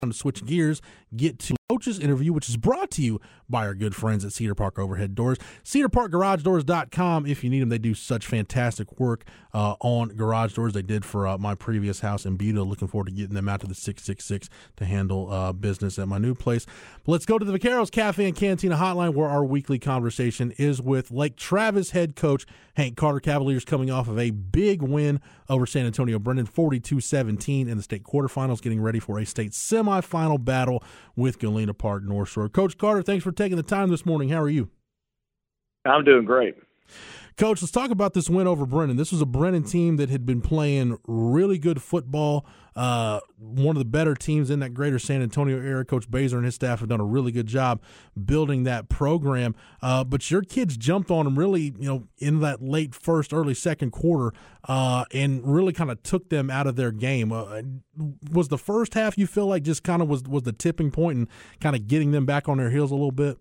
To switch gears, get to coach's interview, which is brought to you by our good friends at Cedar Park Overhead Doors. CedarParkGarageDoors.com. If you need them, they do such fantastic work on garage doors. They did for my previous house in Buda. Looking forward to getting them out to the 666 to handle business at my new place. But let's go to the Vaqueros Cafe and Cantina Hotline, where our weekly conversation is with Lake Travis head coach Hank Carter. Cavaliers coming off of a big win over San Antonio Brennan, 42-17 in the state quarterfinals, getting ready for a state semifinal battle with Galena Park North Shore. Coach Carter, thanks for taking the time this morning. How are you? I'm doing great. Coach, let's talk about this win over Brennan. This was a Brennan team that had been playing really good football, one of the better teams in that greater San Antonio area. Coach Baser and his staff have done a really good job building that program. But your kids jumped on them really, in that late first, early second quarter, and really kind of took them out of their game. Was the first half, you feel like, just kind of was the tipping point and kind of getting them back on their heels a little bit?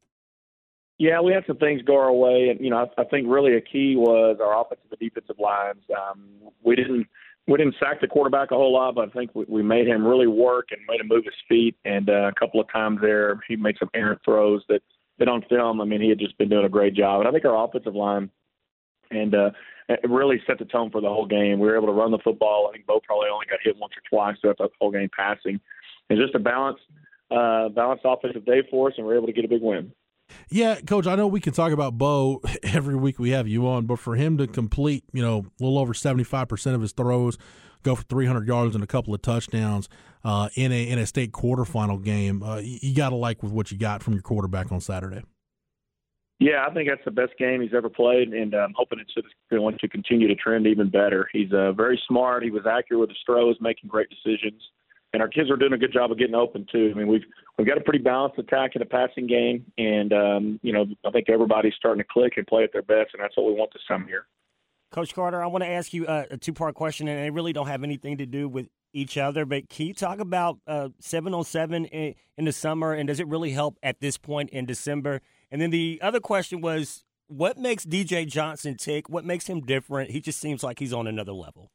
Yeah, we had some things go our way, and I think really a key was our offensive and defensive lines. We didn't sack the quarterback a whole lot, but I think we made him really work and made him move his feet. And a couple of times there, he made some errant throws that on film, he had just been doing a great job. And I think our offensive line and it really set the tone for the whole game. We were able to run the football. I think Bo probably only got hit once or twice throughout the whole game passing. It's just a balanced offensive day for us, and we're able to get a big win. Yeah, Coach, I know we can talk about Bo every week we have you on, but for him to complete, a little over 75% of his throws, go for 300 yards and a couple of touchdowns in a state quarterfinal game, you got to like with what you got from your quarterback on Saturday. Yeah, I think that's the best game he's ever played, and I'm hoping it's going to continue to trend even better. He's very smart. He was accurate with his throws, making great decisions. And our kids are doing a good job of getting open, too. We've got a pretty balanced attack in a passing game, and, I think everybody's starting to click and play at their best, and that's what we want this time of year. Coach Carter, I want to ask you a two-part question, and they really don't have anything to do with each other, but can you talk about 7-on-7 in the summer, and does it really help at this point in December? And then the other question was, what makes DJ Johnson tick? What makes him different? He just seems like he's on another level.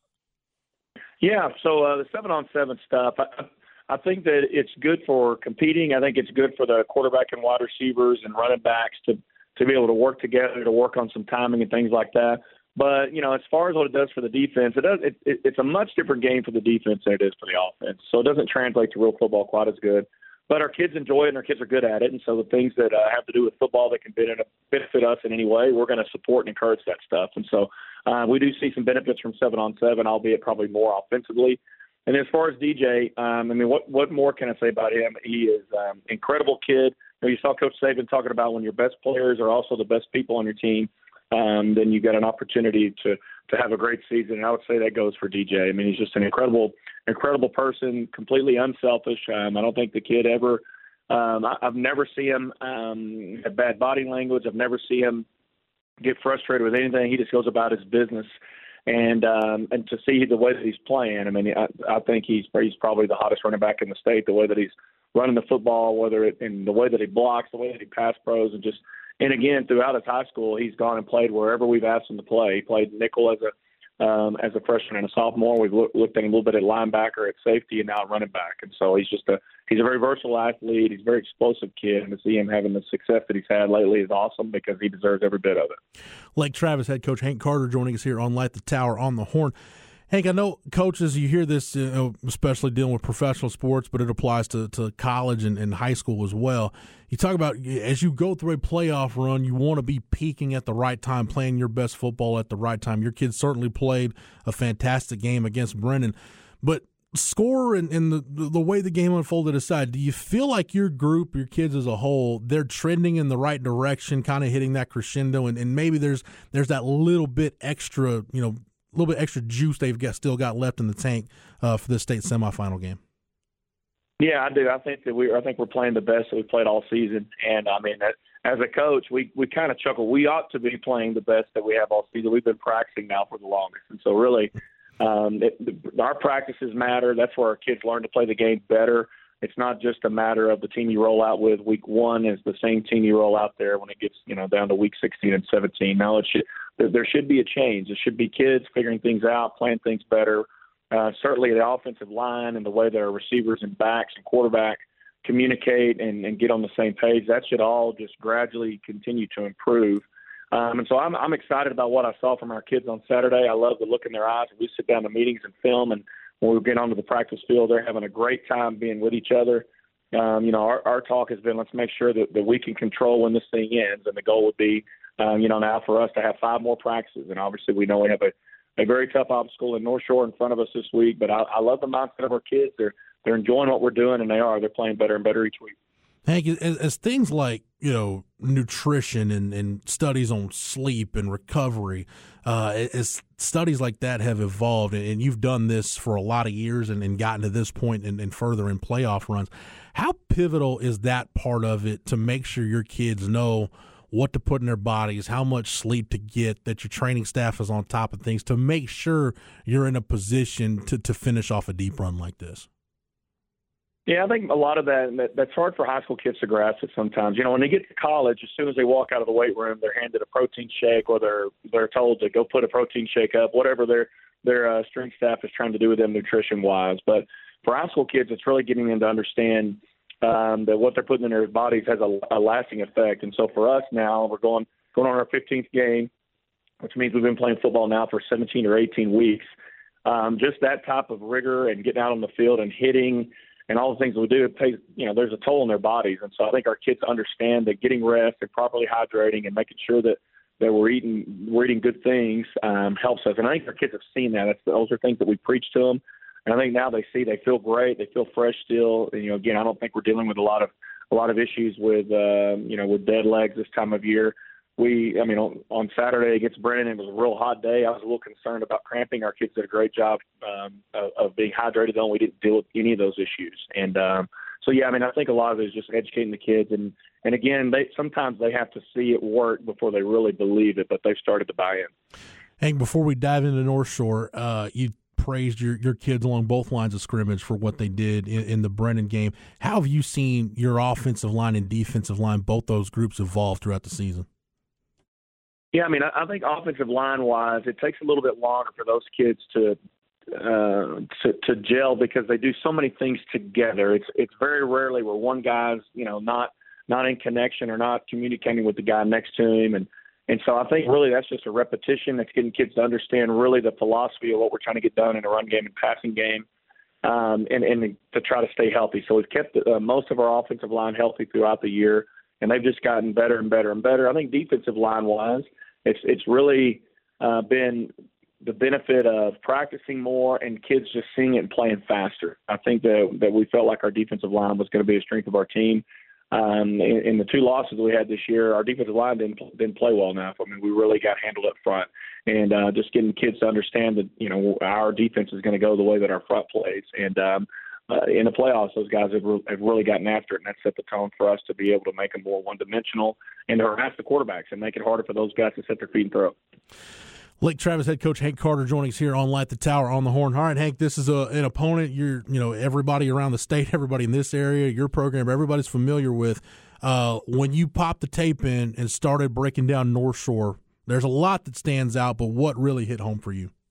Yeah, so the 7-on-7 stuff, I think that it's good for competing. I think it's good for the quarterback and wide receivers and running backs to be able to work together, to work on some timing and things like that. But, as far as what it does for the defense, it's a much different game for the defense than it is for the offense. So it doesn't translate to real football quite as good. But our kids enjoy it, and our kids are good at it. And so the things that have to do with football that can benefit us in any way, we're going to support and encourage that stuff. And so we do see some benefits from 7-on-7, albeit probably more offensively. And as far as DJ, what more can I say about him? He is an incredible kid. You saw Coach Saban talking about when your best players are also the best people on your team, then you got an opportunity to have a great season. And I would say that goes for DJ. He's just an incredible person, completely unselfish. I don't think the kid ever I've never seen him have bad body language. I've never seen him get frustrated with anything. He just goes about his business. And to see the way that he's playing, I think he's probably the hottest running back in the state, the way that he's running the football, in the way that he blocks, the way that he pass pros, and again, throughout his high school, he's gone and played wherever we've asked him to play. He played nickel as a freshman and a sophomore. We've looked at him a little bit at linebacker, at safety, and now at running back. And so he's a very versatile athlete. He's a very explosive kid, and to see him having the success that he's had lately is awesome because he deserves every bit of it. Lake Travis head coach Hank Carter joining us here on Light the Tower on the Horn. Hank, I know coaches, you hear this, especially dealing with professional sports, but it applies to college and high school as well. You talk about as you go through a playoff run, you want to be peaking at the right time, playing your best football at the right time. Your kids certainly played a fantastic game against Brennan. But score and the way the game unfolded aside, do you feel like your group, your kids as a whole, they're trending in the right direction, kind of hitting that crescendo, and maybe there's that little bit extra, juice they've still got left in the tank for this state semifinal game? Yeah, I do. I think we're playing the best that we've played all season, and as a coach, we kind of chuckle. We ought to be playing the best that we have all season. We've been practicing now for the longest, and so really, our practices matter. That's where our kids learn to play the game better. It's not just a matter of the team you roll out with week 1 is the same team you roll out there when it gets down to week 16 and 17. Now there should be a change. There should be kids figuring things out, playing things better, certainly the offensive line and the way their receivers and backs and quarterback communicate and get on the same page, that should all just gradually continue to improve. And so I'm excited about what I saw from our kids on Saturday. I love the look in their eyes. We sit down to meetings and film, and when we get onto the practice field, they're having a great time being with each other. Our talk has been, let's make sure that we can control when this thing ends, and the goal would be, now for us to have 5 more practices. And obviously we know we have a very tough obstacle in North Shore in front of us this week, but I love the mindset of our kids. They're enjoying what we're doing, and they're playing better and better each week. Hank, as things like, nutrition and studies on sleep and recovery, as studies like that have evolved, and you've done this for a lot of years and gotten to this point and further in playoff runs, how pivotal is that part of it to make sure your kids know what to put in their bodies, how much sleep to get, that your training staff is on top of things to make sure you're in a position to finish off a deep run like this? Yeah, I think a lot of that's hard for high school kids to grasp it sometimes. When they get to college, as soon as they walk out of the weight room, they're handed a protein shake, or they're told to go put a protein shake up, whatever their strength staff is trying to do with them nutrition-wise. But for high school kids, it's really getting them to understand that what they're putting in their bodies has a lasting effect. And so for us now, we're going on our 15th game, which means we've been playing football now for 17 or 18 weeks. Just that type of rigor and getting out on the field and hitting and all the things we do, it pays, there's a toll on their bodies. And so I think our kids understand that getting rest and properly hydrating and making sure that we're eating good things helps us. And I think our kids have seen that. Those are things that we preach to them. And I think now they feel great. They feel fresh still. And, again, I don't think we're dealing with a lot of issues with dead legs this time of year. On Saturday against Brennan, it was a real hot day. I was a little concerned about cramping. Our kids did a great job of being hydrated, though. We didn't deal with any of those issues. And I think a lot of it is just educating the kids. And again, sometimes they have to see it work before they really believe it, but they've started to buy in. Hank, before we dive into North Shore, you praised your kids along both lines of scrimmage for what they did in the Brennan game. How have you seen your offensive line and defensive line, both those groups, evolve throughout the season? Yeah, I think offensive line-wise, it takes a little bit longer for those kids to gel because they do so many things together. It's very rarely where one guy's not in connection or not communicating with the guy next to him, and so I think really that's just a repetition that's getting kids to understand really the philosophy of what we're trying to get done in a run game and passing game, and to try to stay healthy. So we've kept most of our offensive line healthy throughout the year, and they've just gotten better and better and better. I think defensive line-wise, it's really been the benefit of practicing more and kids just seeing it and playing faster. I think that we felt like our defensive line was going to be a strength of our team. In the 2 losses we had this year, our defensive line didn't play well enough. We really got handled up front, and just getting kids to understand that our defense is going to go the way that our front plays. And in the playoffs, those guys have really gotten after it, and that set the tone for us to be able to make them more one-dimensional and to harass the quarterbacks and make it harder for those guys to set their feet and throw. Lake Travis head coach Hank Carter joining us here on Light the Tower on the Horn. All right, Hank, this is an opponent everybody around the state, everybody in this area, your program, everybody's familiar with. When you popped the tape in and started breaking down North Shore, there's a lot that stands out, but what really hit home for you?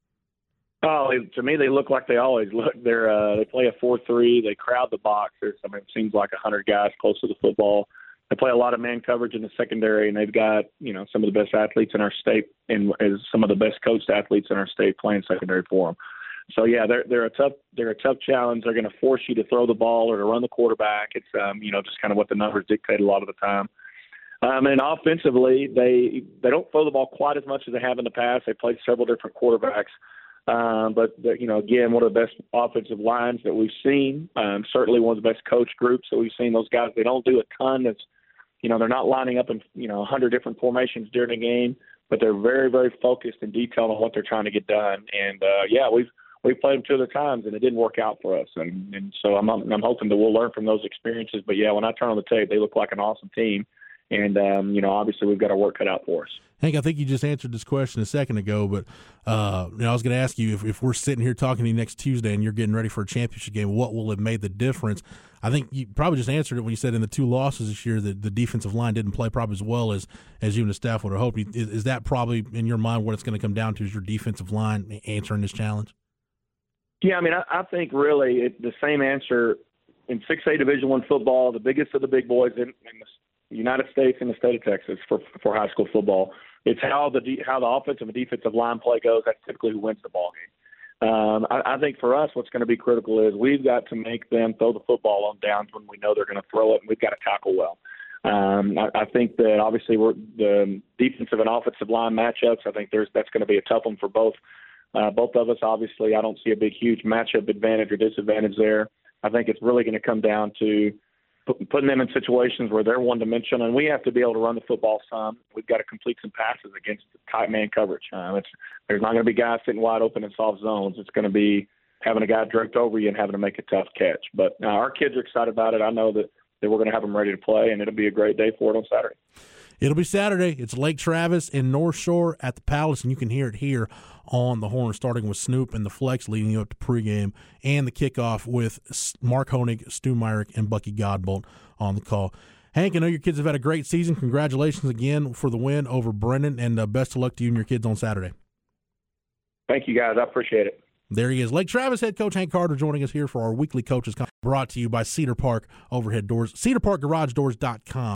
Oh, to me, they look like they always look. They play a 4-3. They crowd the box. It seems like 100 guys close to the football. They play a lot of man coverage in the secondary, and they've got some of the best athletes in our state and as some of the best coached athletes in our state playing secondary for them. So yeah, they're a tough challenge. They're going to force you to throw the ball or to run the quarterback. It's just kind of what the numbers dictate a lot of the time. And offensively, they don't throw the ball quite as much as they have in the past. They played several different quarterbacks. But again, one of the best offensive lines that we've seen. Certainly one of the best coach groups that we've seen. Those guys, they don't do a ton. They're not lining up in 100 different formations during the game, but they're very, very focused and detailed on what they're trying to get done. And we've played them 2 other times, and it didn't work out for us. And so I'm hoping that we'll learn from those experiences. But yeah, when I turn on the tape, they look like an awesome team. And, obviously we've got our work cut out for us. Hank, I think you just answered this question a second ago, but I was going to ask you if we're sitting here talking to you next Tuesday and you're getting ready for a championship game, what will have made the difference? I think you probably just answered it when you said in the 2 losses this year that the defensive line didn't play probably as well as you and the staff would have hoped. Is that probably in your mind what it's going to come down to, is your defensive line answering this challenge? Yeah, I mean, I think really the same answer in 6A Division I football, the biggest of the big boys in the United States and the state of Texas for high school football. It's how the offensive and defensive line play goes. That's typically who wins the ball game. I think for us, what's going to be critical is we've got to make them throw the football on downs when we know they're going to throw it, and we've got to tackle well. I think that obviously the defensive and offensive line matchups. I think that's going to be a tough one for both of us. Obviously, I don't see a huge matchup advantage or disadvantage there. I think it's really going to come down to putting them in situations where they're one-dimensional, and we have to be able to run the football some. We've got to complete some passes against tight man coverage. There's not going to be guys sitting wide open in soft zones. It's going to be having a guy draped over you and having to make a tough catch. But our kids are excited about it. I know that we're going to have them ready to play, and it'll be a great day for it on Saturday. It'll be Saturday. It's Lake Travis and North Shore at the Palace, and you can hear it here on the Horn, starting with Snoop and the Flex leading you up to pregame, and the kickoff with Mark Honig, Stu Myrick, and Bucky Godbolt on the call. Hank, I know your kids have had a great season. Congratulations again for the win over Brennan, and best of luck to you and your kids on Saturday. Thank you, guys. I appreciate it. There he is. Lake Travis head coach Hank Carter joining us here for our weekly coaches, brought to you by Cedar Park Overhead Doors, cedarparkgaragedoors.com.